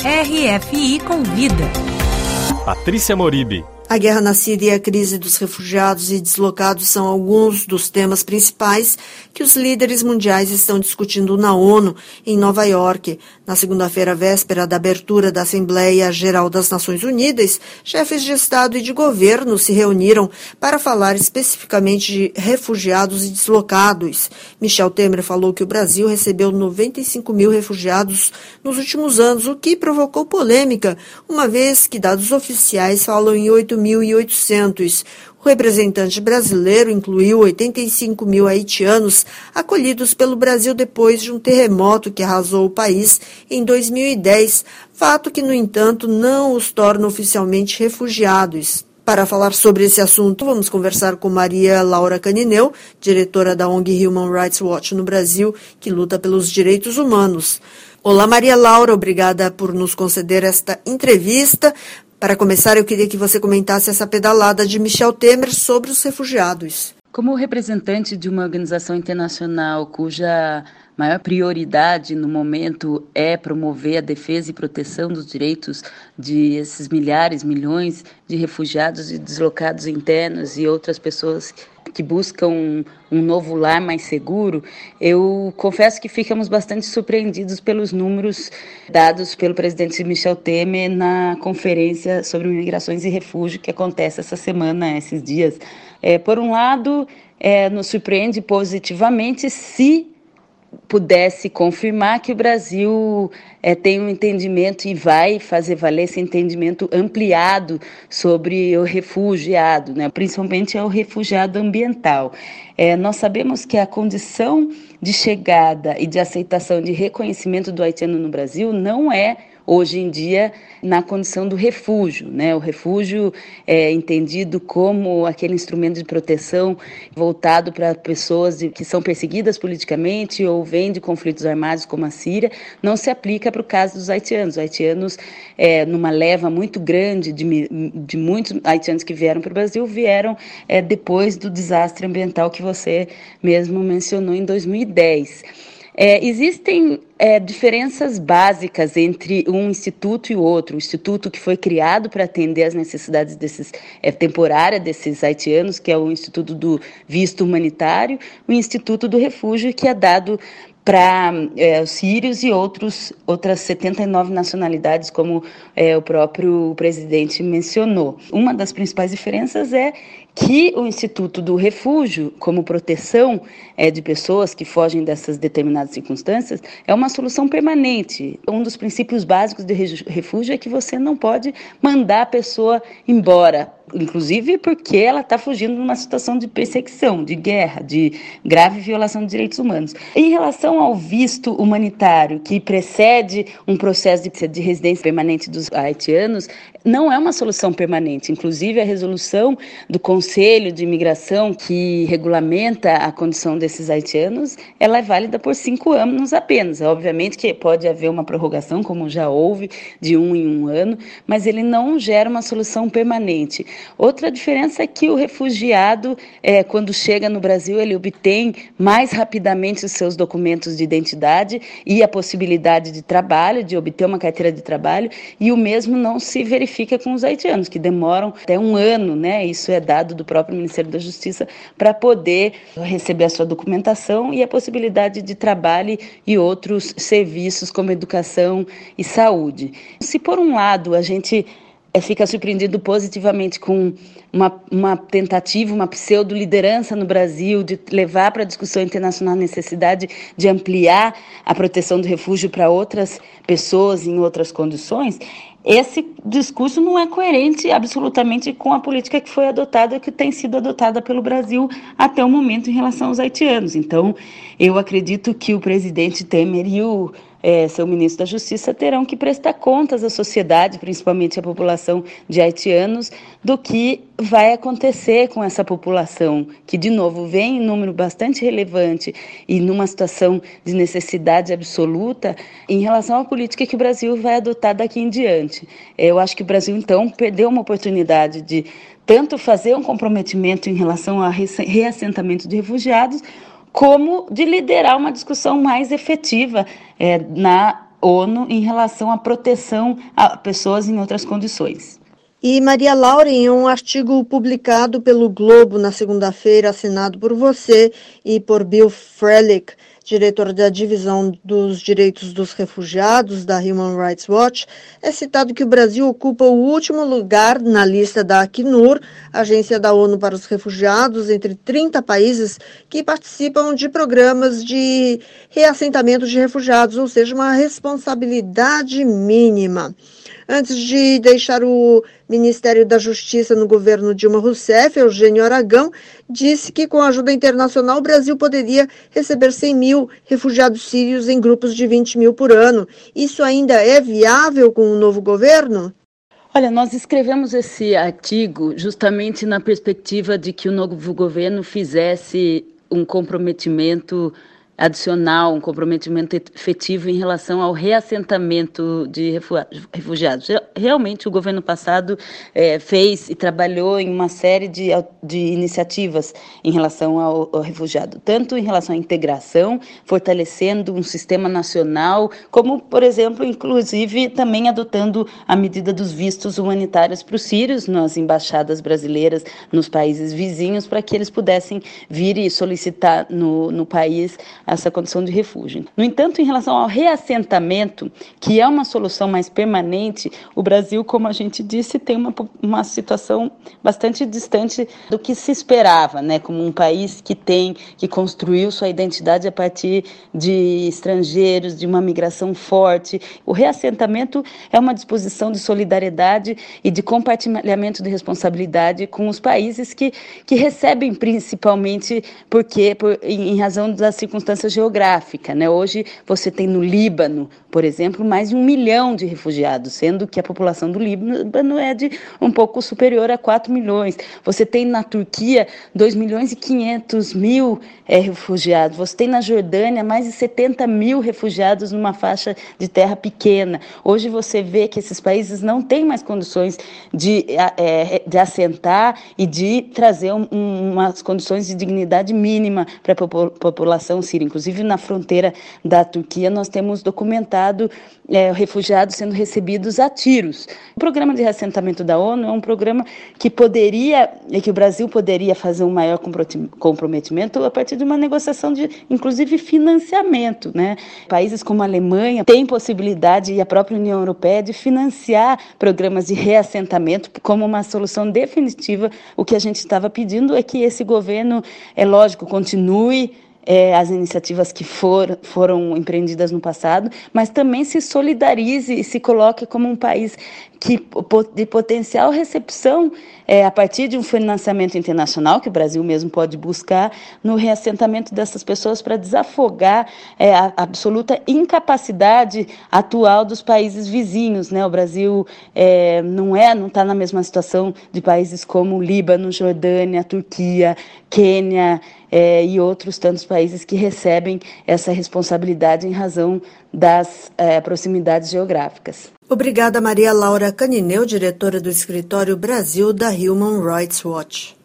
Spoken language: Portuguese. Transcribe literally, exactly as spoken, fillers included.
R F I Convida. Patrícia Moribe. A guerra na Síria e a crise dos refugiados e deslocados são alguns dos temas principais que os líderes mundiais estão discutindo na ONU, em Nova York. Na segunda-feira, véspera da abertura da Assembleia Geral das Nações Unidas, chefes de Estado e de governo se reuniram para falar especificamente de refugiados e deslocados. Michel Temer falou que o Brasil recebeu noventa e cinco mil refugiados nos últimos anos, o que provocou polêmica, uma vez que dados oficiais falam em oito mil e oitocentos. O representante brasileiro incluiu oitenta e cinco mil haitianos acolhidos pelo Brasil depois de um terremoto que arrasou o país em dois mil e dez, fato que, no entanto, não os torna oficialmente refugiados. Para falar sobre esse assunto, vamos conversar com Maria Laura Canineu, diretora da O N G Human Rights Watch no Brasil, que luta pelos direitos humanos. Olá, Maria Laura, obrigada por nos conceder esta entrevista. Para começar, eu queria que você comentasse essa pedalada de Michel Temer sobre os refugiados. Como representante de uma organização internacional cuja maior prioridade no momento é promover a defesa e proteção dos direitos de esses milhares, milhões de refugiados e deslocados internos e outras pessoas que buscam um, um novo lar mais seguro, eu confesso que ficamos bastante surpreendidos pelos números dados pelo presidente Michel Temer na conferência sobre migrações e refúgio que acontece essa semana, esses dias. É, por um lado, é, nos surpreende positivamente se pudesse confirmar que o Brasil é, tem um entendimento e vai fazer valer esse entendimento ampliado sobre o refugiado, né? Principalmente é o refugiado ambiental. É, nós sabemos que a condição de chegada e de aceitação de reconhecimento do haitiano no Brasil não é hoje em dia na condição do refúgio, né? O refúgio é entendido como aquele instrumento de proteção voltado para pessoas que são perseguidas politicamente ou vêm de conflitos armados como a Síria, não se aplica para o caso dos haitianos. Os haitianos, é, numa leva muito grande de, de muitos haitianos que vieram para o Brasil, vieram é, depois do desastre ambiental que você mesmo mencionou em dois mil e dez. É, existem é, diferenças básicas entre um instituto e o outro. O instituto que foi criado para atender às necessidades desses, é, temporárias desses haitianos, que é o Instituto do Visto Humanitário, o Instituto do Refúgio, que é dado para é, os sírios e outros, outras setenta e nove nacionalidades, como é, o próprio presidente mencionou. Uma das principais diferenças é que o Instituto do Refúgio, como proteção é, de pessoas que fogem dessas determinadas circunstâncias, é uma solução permanente. Um dos princípios básicos de refúgio é que você não pode mandar a pessoa embora, inclusive porque ela está fugindo de uma situação de perseguição, de guerra, de grave violação de direitos humanos. Em relação ao visto humanitário, que precede um processo de, de residência permanente dos haitianos, não é uma solução permanente. Inclusive, a resolução do Conselho de Imigração, que regulamenta a condição desses haitianos, ela é válida por cinco anos apenas. Obviamente que pode haver uma prorrogação, como já houve, de um em um ano, mas ele não gera uma solução permanente. Outra diferença é que o refugiado, é, quando chega no Brasil, ele obtém mais rapidamente os seus documentos de identidade e a possibilidade de trabalho, de obter uma carteira de trabalho, e o mesmo não se verifica com os haitianos, que demoram até um ano, né? Isso é dado do próprio Ministério da Justiça, para poder receber a sua documentação e a possibilidade de trabalho e outros serviços como educação e saúde. Se por um lado a gente É, fica surpreendido positivamente com uma, uma tentativa, uma pseudo-liderança no Brasil de levar para a discussão internacional a necessidade de ampliar a proteção do refúgio para outras pessoas em outras condições. Esse discurso não é coerente absolutamente com a política que foi adotada, que tem sido adotada pelo Brasil até o momento em relação aos haitianos. Então, eu acredito que o presidente Temer e o É, seu ministro da Justiça terão que prestar contas à sociedade, principalmente à população de haitianos, do que vai acontecer com essa população, que, de novo, vem em número bastante relevante e numa situação de necessidade absoluta em relação à política que o Brasil vai adotar daqui em diante. Eu acho que o Brasil, então, perdeu uma oportunidade de tanto fazer um comprometimento em relação ao reassentamento de refugiados, como de liderar uma discussão mais efetiva é, na ONU em relação à proteção a pessoas em outras condições. E Maria Laura, em um artigo publicado pelo Globo na segunda-feira, assinado por você e por Bill Frelick, diretor da Divisão dos Direitos dos Refugiados da Human Rights Watch, é citado que o Brasil ocupa o último lugar na lista da Acnur, Agência da ONU para os Refugiados, entre trinta países que participam de programas de reassentamento de refugiados, ou seja, uma responsabilidade mínima. Antes de deixar o Ministério da Justiça no governo Dilma Rousseff, Eugênio Aragão disse que com a ajuda internacional o Brasil poderia receber cem mil refugiados sírios em grupos de vinte mil por ano. Isso ainda é viável com o novo governo? Olha, nós escrevemos esse artigo justamente na perspectiva de que o novo governo fizesse um comprometimento adicional, um comprometimento efetivo em relação ao reassentamento de refugiados. Realmente, o governo passado é, fez e trabalhou em uma série de, de iniciativas em relação ao, ao refugiado, tanto em relação à integração, fortalecendo um sistema nacional, como, por exemplo, inclusive, também adotando a medida dos vistos humanitários para os sírios nas embaixadas brasileiras nos países vizinhos, para que eles pudessem vir e solicitar no, no país essa condição de refúgio. No entanto, em relação ao reassentamento, que é uma solução mais permanente, o Brasil, como a gente disse, tem uma, uma situação bastante distante do que se esperava, né? Como um país que tem, que construiu sua identidade a partir de estrangeiros, de uma migração forte. O reassentamento é uma disposição de solidariedade e de compartilhamento de responsabilidade com os países que, que recebem principalmente porque, por, em, em razão das circunstâncias geográfica, né? Hoje você tem no Líbano, por exemplo, mais de um milhão de refugiados, sendo que a população do Líbano é de um pouco superior a quatro milhões. Você tem na Turquia dois milhões e quinhentos mil é, refugiados. Você tem na Jordânia mais de setenta mil refugiados numa faixa de terra pequena. Hoje você vê que esses países não têm mais condições de, é, de assentar e de trazer um, umas condições de dignidade mínima para a população síria. Inclusive, na fronteira da Turquia, nós temos documentado é, refugiados sendo recebidos a tiros. O programa de reassentamento da ONU é um programa que poderia, que o Brasil poderia fazer um maior comprometimento a partir de uma negociação de, inclusive, financiamento, né? Países como a Alemanha têm possibilidade, e a própria União Europeia, de financiar programas de reassentamento como uma solução definitiva. O que a gente estava pedindo é que esse governo, é lógico, continue É, as iniciativas que for, foram empreendidas no passado, mas também se solidarize e se coloque como um país que, de potencial recepção, é, a partir de um financiamento internacional, que o Brasil mesmo pode buscar, no reassentamento dessas pessoas para desafogar é, a absoluta incapacidade atual dos países vizinhos, né? O Brasil é, não é, não está na mesma situação de países como Líbano, Jordânia, Turquia, Quênia, É, e outros tantos países que recebem essa responsabilidade em razão das é, proximidades geográficas. Obrigada, Maria Laura Canineu, diretora do Escritório Brasil da Human Rights Watch.